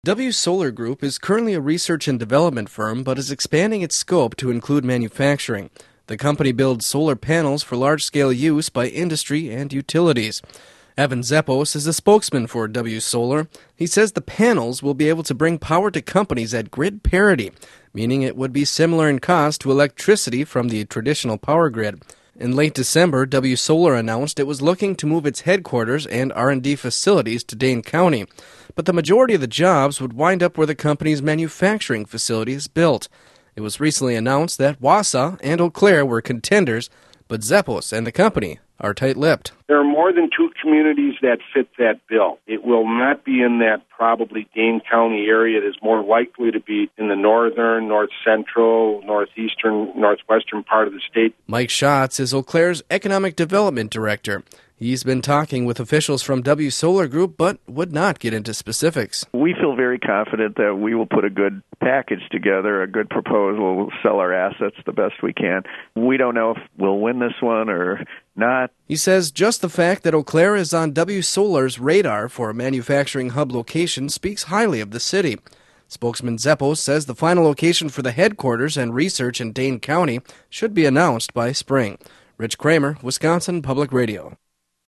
W Solar Group is currently a research and development firm but is expanding its scope to include manufacturing. The company builds solar panels for large-scale use by industry and utilities. Evan Zepos is a spokesman for W Solar. He says the panels will be able to bring power to companies at grid parity, meaning it would be similar in cost to electricity from the traditional power grid. In late December, W Solar announced it was looking to move its headquarters and R&D facilities to Dane County, but the majority of the jobs would wind up where the company's manufacturing facility is built. It was recently announced that Wausau and Eau Claire were contenders, but Zepos and the company are tight-lipped. There are more than two communities that fit that bill. It will not be in that probably Dane County area. It is more likely to be in the northern, north central, northeastern, northwestern part of the state. Mike Schatz is Eau Claire's economic development director. He's been talking with officials from W Solar Group, but would not get into specifics. We feel very confident that we will put a good package together, a good proposal, we'll sell our assets the best we can. We don't know if we'll win this one or not. He says just the fact that Eau Claire is on W Solar's radar for a manufacturing hub location speaks highly of the city. Spokesman Zepos says the final location for the headquarters and research in Dane County should be announced by spring. Rich Kramer, Wisconsin Public Radio.